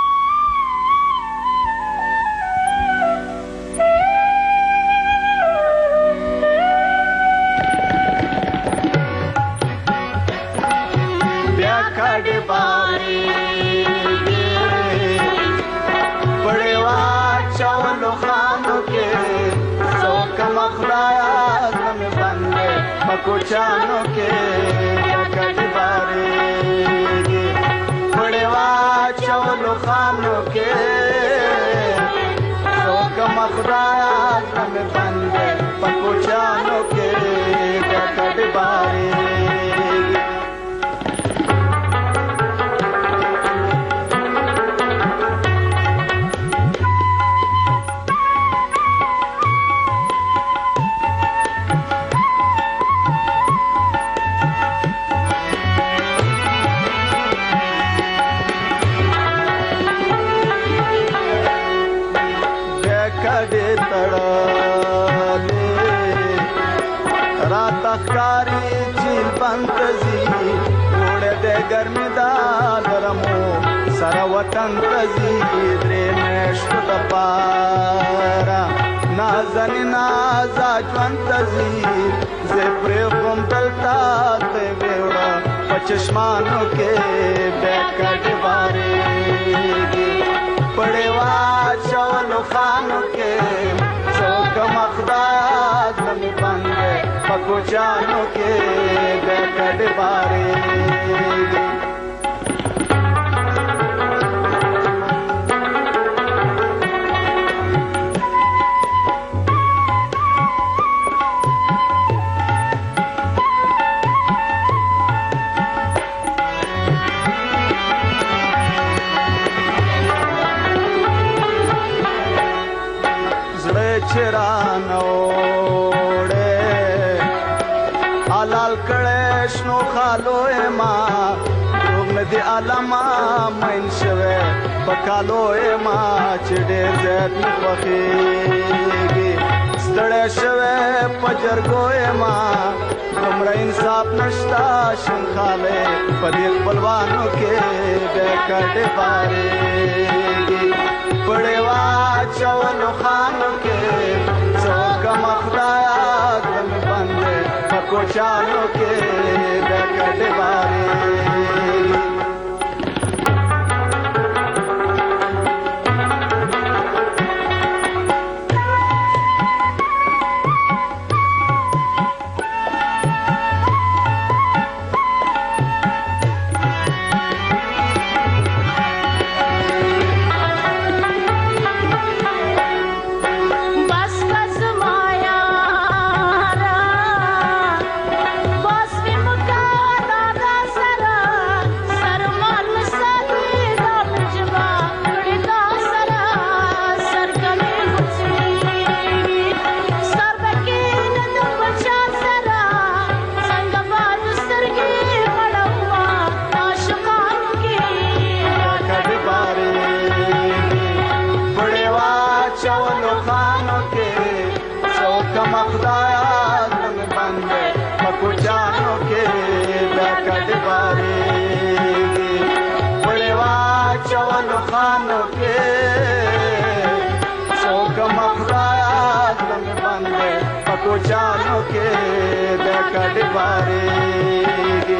कोचानो के कड़ी बारे बड़ेवा चवलो खानो के सोक मखराया में बंदे पकोचानो के कड़ी बारे कारी झील पंतजी उड़े दे गर्मी दा गरमो सर वतन तजी द्रे मेश्त दपारा नाजनी नाजा ज्वंतजी जे प्रेम दलता ते बेवड़ा पचश्मानों के बैकट बारे पड़ेवा चवलो खानों के चौक मखदाज में बंदे पकुचानों के बैकट बारे چران اوړې حلال کړې شنو خالو ما روغ ندي علما مین شوه پکالو ما چې ډېر زیات مخېږي ستړې شوه پجرګو ما کومره انصاف نشتا شنخاله په دې خپلوانو کې به کډې بارېږي پړې واچولو خانو کې څوک مخدایا ګل باندې په کوچانو کې به کډې بارېږي कोचानो के देखड़ बारेगी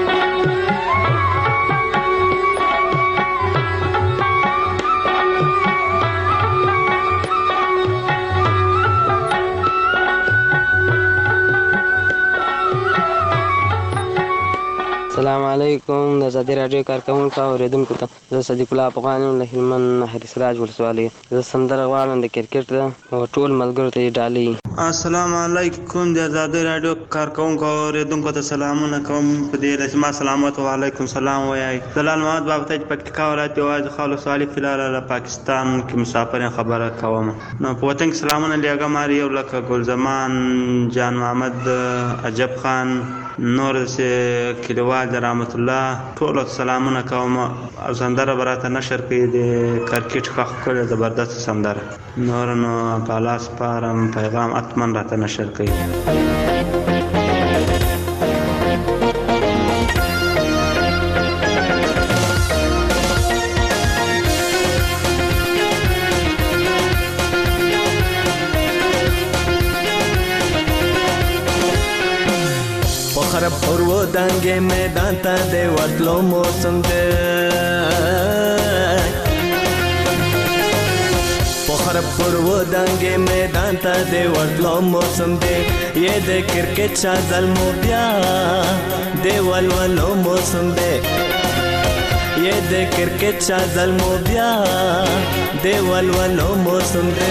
السلام علیکم د ازادي راډیو کارکونکو اوریدونکو ته زه صدیق الله افغان له هلمند نهر سراج ولسوالۍ زه سندره غواړم د کرکټ د ټول ملګرو ته ډالۍ. السلام علیکم د ازادي راډیو کارکونکو اوریدونکو ته سلامونه کوم. په دې رسمه سلامت و علیکم سلام وایي. دلال محمد بابا ته پکتیکا ولایت یوازې خالو صالح فلال له پاکستان کې مسافر خبره کوم. نو په وطن کې سلامونه لیاګه ماری یو لکه ګل زمان جان محمد عجب خان نور سه کلیوال رحمت الله ټول سلامونه کوم. او سندره براته نشر کړي د کرکټ خخ کړي زبردست سندره نور نو پالاس پارم پیغام اتمن راته نشر کړي. خراب پرو دانگه میدان تا ده وطلو موسم ده خراب پرو دانگه میدان تا ده وطلو موسم ده یه ده کرکٹ شازل مو بیا ده والولو موسم ده یه ده کرکٹ شازل مو بیا ده والولو موسم ده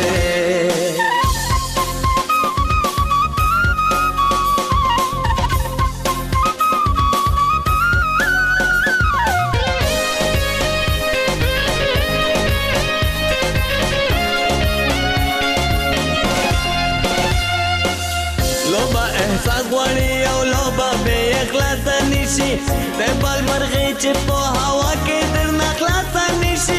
د بال مرغې چې په هوا کې در نخلاص نشي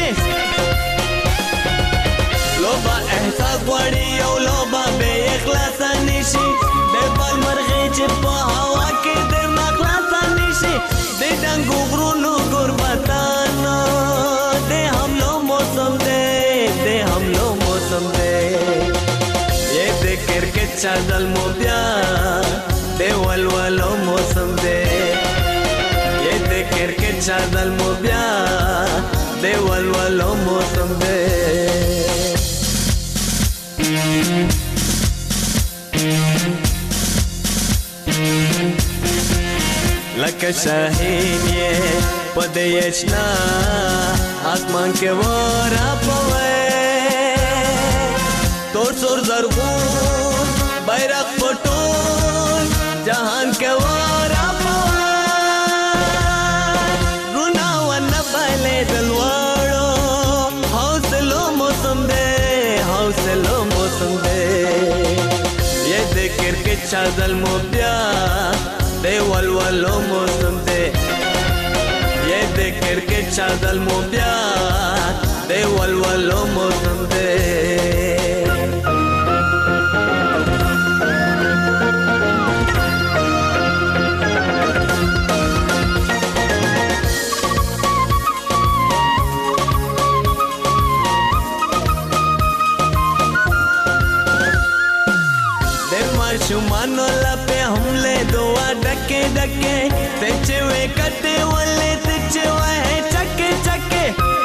لوبا احساس غواړي او لوبا به اخلاص نشي د بال مرغې چې په هوا کې در نخلاص نشي د ډنګو غرونو قربتانو د حملو موسم دی د حملو موسم دی یې د کرکټ چادل مو بیا د ولولو موسم دی کرکٹ چادل مو بیا دے ولولو موسم دے لکه شاهین یہ پدیشنا آسمان کے ورا پوے تور سور زرغون بیرق پٹول جہان کے ورا حوصلو موسم دے حوصلو موسم دے کرکټ چا ظلمو بیا دی ولولو موسم دی یې د کرکټ چا ظلمو بیا دی ولولو موسم دی شمانو لپه حمله دوا ډکه ډکه تچې وې کته ولې تچې وې چکه چکه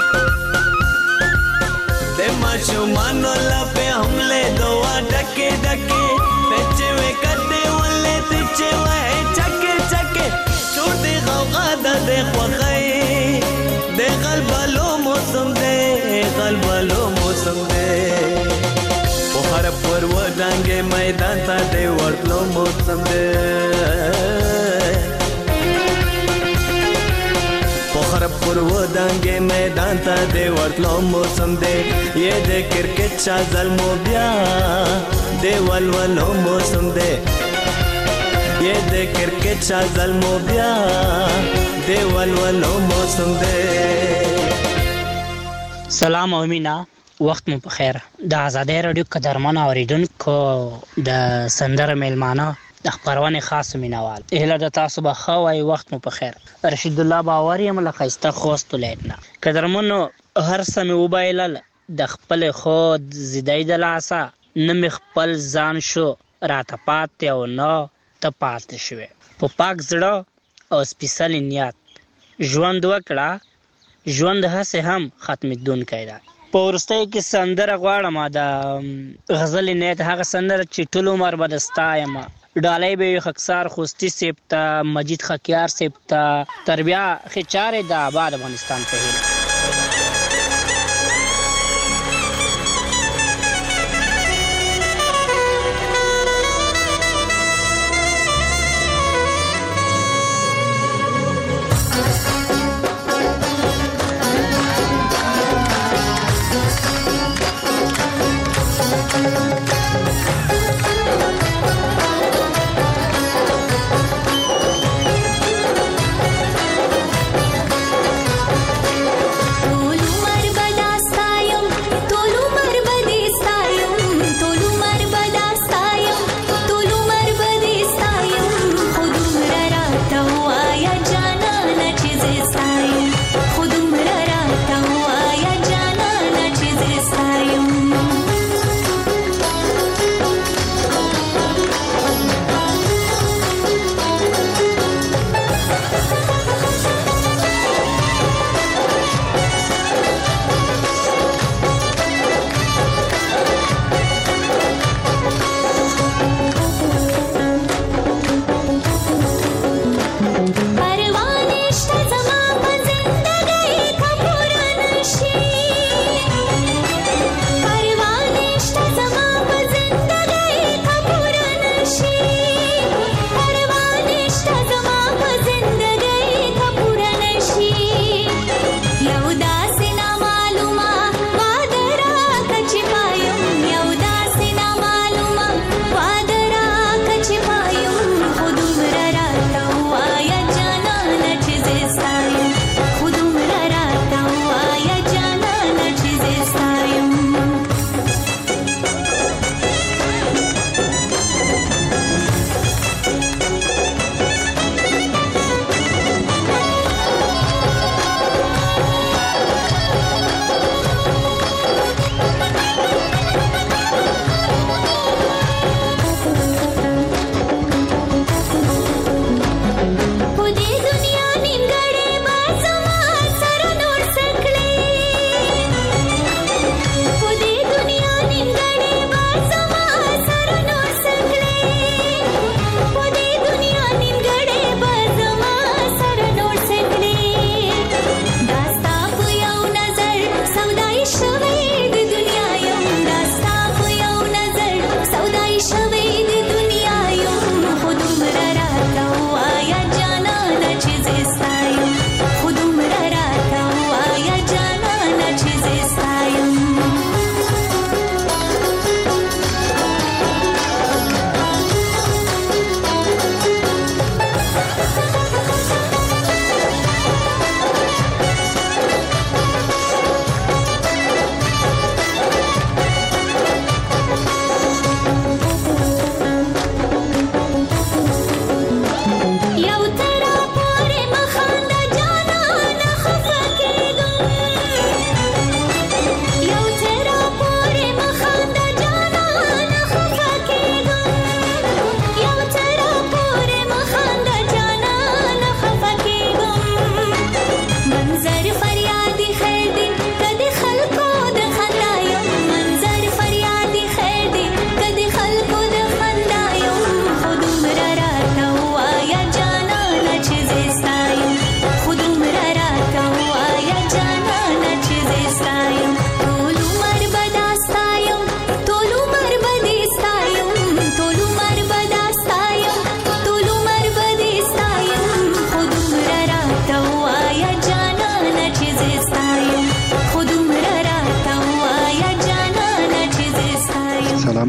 دما شمانو لپه حمله دوا ډکه ډکه تچې وې کته ولې تچې وې چکه چکه ټوټه غوغا د خوخې د قلبلو موسم دې قلبلو موسم دې هر پر ودانګې میدان ته دی ورتلو موسم دی هر پر ودانګې میدان ته دی ورتلو موسم دی یې د کرکټ چا ظلمو بیا دی ولولو موسم دی یې د کرکټ چا ظلمو بیا دی ولولو موسم دی سلام او مینا وخت مو په خیر د آزادۍ رادیو قدرمن اوریدونکو د سندره میلمانه د خبرونه خاص مینوال اهلا د تاسو به خو وای وخت مو په خیر رشید الله باور یم لخصته خوست لیدنا قدرمن هر سم وبایل د خپل خود زیدای د لاسه نم خپل ځان شو راته پات او نو ته پات شوه په پاک زړه او سپیشل نیت ژوند وکړه ژوند هڅه هم ختمېدون کړه په ورستۍ کې سندره غواړم د غزل نیت هغه سندره چې ټول عمر به دستایم ډالۍ به خکسار خوستی سپتا مجید خکیار سپتا تربیه خچاره د آباد افغانستان په هیله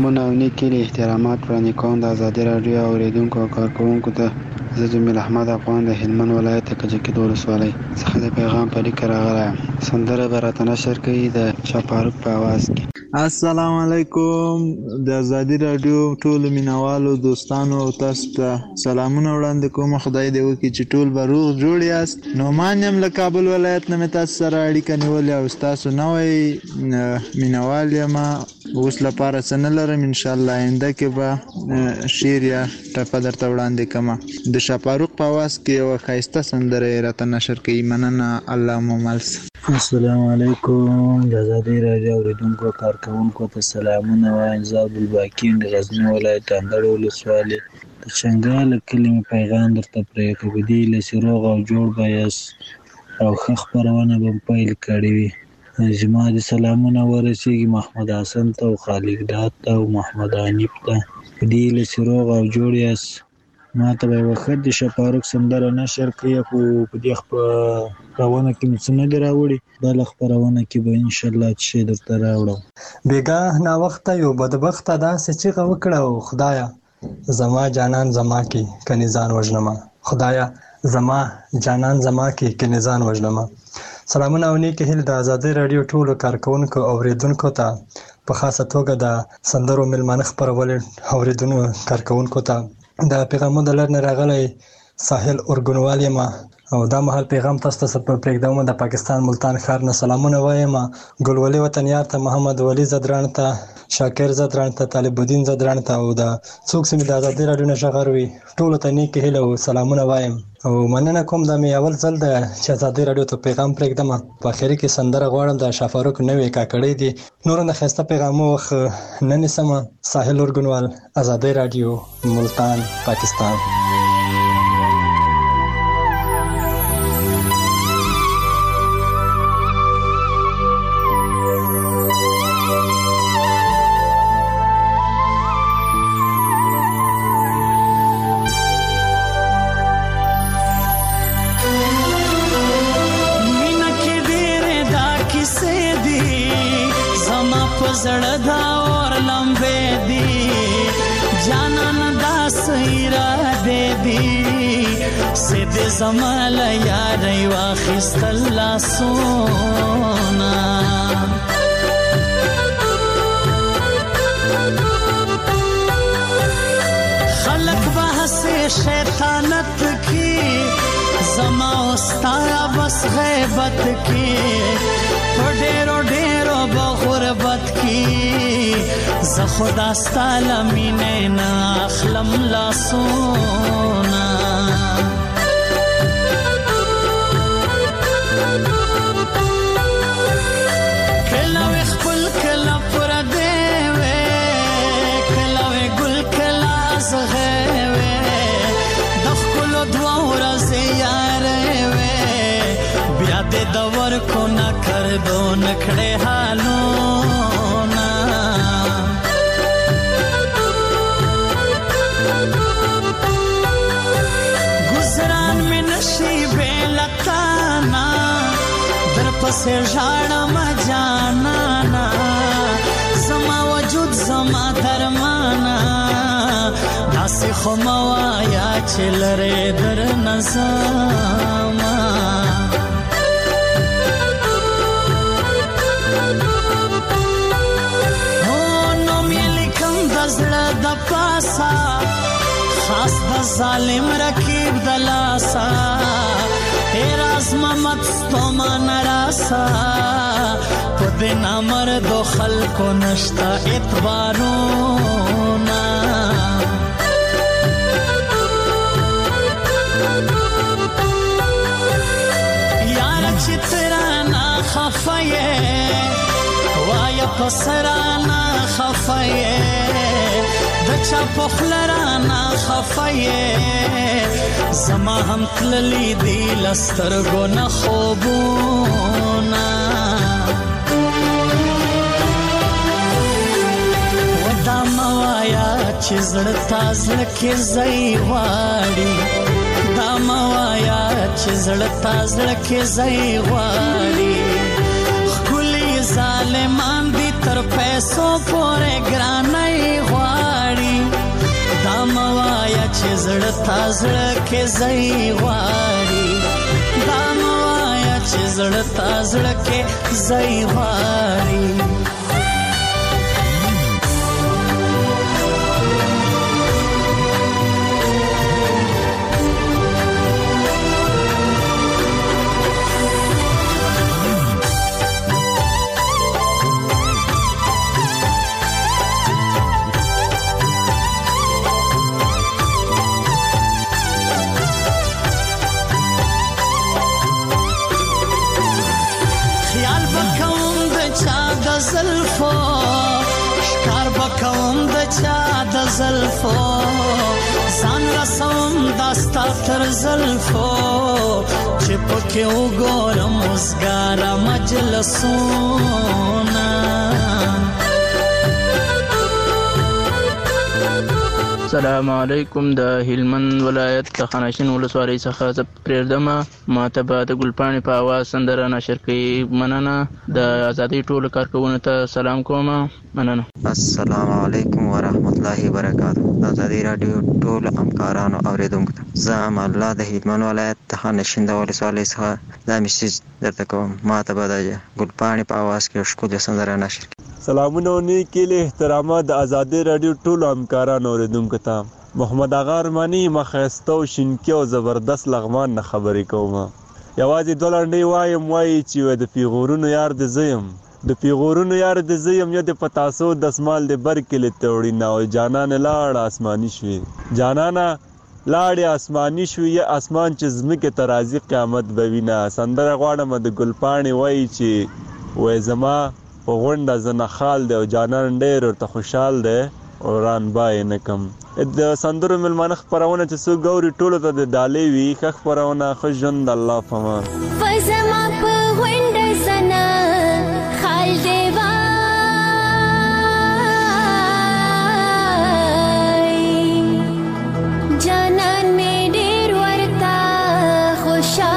سلامونه او نیکې احترامات وړاندې کوم د ازادي راډیو اوریدونکو او کارکوونکو ته. زه جمیل احمد افغان د هلمند ولایت کجکي ولسوالۍ څخه د پیغام په لیک راغلی یم. سندره به راته نشر کوي د شاپاروک په اواز کې. السلام علیکم د ازادي راډیو ټولو مینوالو دوستانو او تاسو ته سلامونه وړاندې کوم. خدای دې وکړي چې ټول به روغ جوړ یاست. نعمان یم له کابل ولایت نه مې تاسو سره اړیکه نیولې او ستاسو نوی مینوال یم. اوس لپاره څه نه لرم، انشاءالله آینده کې به شعر یا ټپه درته وړاندې کومه. د شاپاروک په اواز کې یوه ښایسته سندره یې راته نشر کوي. مننه، الله مو مل شه. السلام علیکم د ازادي راډیو اوریدونکو کارکوونکو ته سلامونه وایم. زه عبدالباقي د غزني ولایت اندړ ولسوالۍ د چنګال کلي مې پیغام درته پرېښی. په دې هیله چې روغ او جوړ به یاست او ښه خپرونه به م پیل کړې وي. زما د سلامونه ورسیږي محمد حسن ته او خالق ډاډ ته او محمد حنیف ته. په دې هیله چې روغ او جوړ یاست. ما ته به یوه ښه د شاپاروک سندره نشر کړي، خو په دې خپرونه کې مې څه نه دي راوړي. بله خپرونه کې به انشاءالله څه شی درته راوړم. بېګا ناوخته یو بدبخته داسې چیغه وکړه او خدایه زما جانان زما کې کنې ځان وژنمه. خدایه زما جانان زما کې کنې ځان وژنمه. سلامونه او نیکې هیلې د ازادۍ راډیو ټولو کارکوونکو او اورېدونکو ته، په خاصه توګه د سندرو میلمانه خپرولې اورېدونکو کارکوونکو ته. د پیغامونو د لړ نه راغلی ساحل اورګنوال یم او دا مهال پیغام تاسو ته پرېږدم. د پاکستان ملتان ښار نه سلامونه وایم ګلولي وطن یار ته، محمد ولی زدران ته، شاکر زدران ته، طالب الدین زدران ته او د څوک چې مې د ازادۍ راډیو نه غږ وي ټولو ته نیکې هیلې او سلامونه وایم او مننه کوم. دا مې اول ځل ده چې ازادۍ راډیو ته پیغام پرېږدم. په اخري کې سندره غواړم د شاپاروک نوې کاکړۍ دي. نور نه ښایسته پیغامو وخت نه نیسمه. ساحل اورګنوال، ازادۍ راډیو، ملتان، پاکستان. زړه دا اور لمبې دي جانان دا سیرا دې دي سید زمال یاري واخستل لاسونه خلق بحث شیطانت کی زما استایا بس غیبت کی ډېرو ډېرو بغربت کی ز خدا ستاله مینې نه اخلم لاسونه کله وې خپل کله پردی وې کله وې ګل کله زغې وې د ښکلو دوه ورځې یارې وې بیا دې د ورکو نه کردو نکړې حالونه گزران مې نشي بې لتانا در پسې ژاړم جانانا زما وجود زما درمانا داسې خو مه وایه چې لرې درنه زما زړه د پاسا خاص د ظالم رکیب د لاسا هر ازمت ستوما نراسا په دې نامرد خلکو نشتا اعتبارونا یار چې ترانا خفایه وایا پسرانا خفایه د چا په خوله رانا خفایه زما هم تللی دی له سترګو نه خوبونه ودا مه وایه چې زړه تا زړه کې ځای غواړي دا مه وایه چې زړه تا زړه کې ځای غواړي ښکلي ظالمان دي تر پیسو پورې ګرانۍ چې زړه تا زړه کې ځای غواړي دا مه وایه چې زړه تا زړه کې ځای غواړي زلفو شکار بکوم د چا د زلفو ځان رسوم داستا تر زلفو چې پکې وګورم وزګاره مجلسونه السلام علیکم د هلمند ولایت د خانشین ولسوالۍ څخه زه پرېږدمه ماته به د ګلپاڼې په اواز سندره نشر کوي مننه د ازادۍ ټولو کارکوونکو ته سلام کوم مننه السلام علیکم ورحمت الله وبرکاته د ازادۍ راډیو ټولو همکارانو اوریدونکو ته زه ام الله د هلمند ولایت د خانشین د ولسوالۍ څخه دا میسیج درته کوم ماته به د ګلپاڼې په اواز کې ښکلې سندره نشر کوي سلامونه و نیکې له احترامات د ازادۍ راډیو ټولو همکارانو اوریدونکو ته محمد اغا ارماني ما ښایسته او شینکي او زبردست لغمان نه خبرې کوم یوازې دوه لنډۍ وایم وایي چې د پیغورونو یار د زه یم د پیغورونو یار د زه یم یا د پتاسو دسمال د بر کلي ته وړینه او جانانه لاړه اسماني شوې جانانه لاړې اسماني شوې یا اسمان چې ځمکې ته راځي قیامت به وینه سندره غواړم د ګلپاڼې وایي چې وایي زما په غونډه زه نخال دی او جانان ډېر ورته خوشحال دی وران بای نه کم د سندرو مېلمانه خپرونه چې څوک ګوري ټولو ته د ډالۍ وي ښه خپرونه ښه ژوند د الله په امان زما په غونډه زه نخال دی وای جانان مې ډېر ورته خوشحال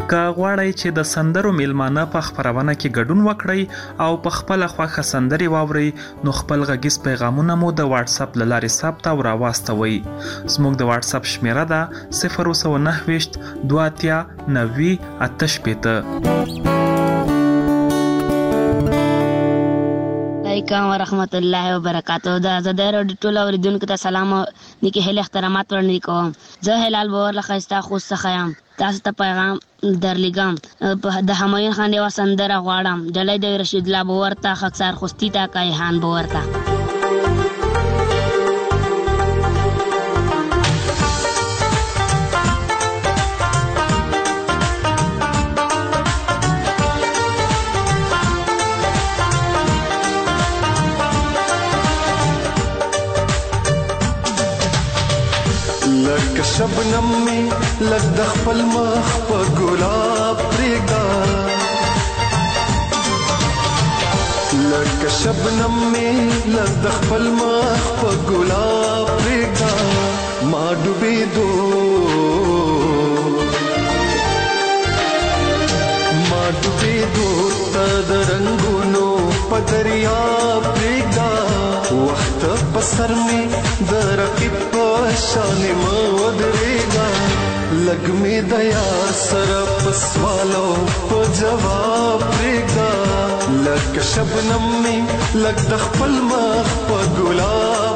که غواړئ چې د سندرو میلمانه په خپرونه کې ګډون وکړئ او په خپله خوښه سندرې واورئ نو خپل غږیز پیغامونه مو د واتس اپ له لارې ثبت او راواستوئ. زموږ د واتس اپ شمیره ده صفر سوه نهه ویشت دوه اتیا نوي اته شپېته. علیکم ورحمت الله وبرکاتہ. د آزادۍ راډیو ټولو اوریدونکو ته سلام او نیکې هیلې احترامات وړاندې کوم. زه هلال باور له ښایسته خوست څخه یم. تاسو ته پیغام درلیږم. د همایون خان یوه سندره غواړم. ډلۍ د رشید الله باور ته، خاکسار خوستي ته، کایحان باور ته. لکه شبنم می لږ د خپل مخ په ګلاب پرېږده، لکه شبنم می لږ د خپل مخ په ګلاب پرېږده، ما ډوبېدو ما ډوبېدو ته د رنګونو په دریاب پرېږده، وخت په سر می د رقیب په شان مه ودرېږه، لږ مې د یار سره په سوالو په جواب پرېږده، لکه شبنم مې لږ د خپل مخ په ګلاب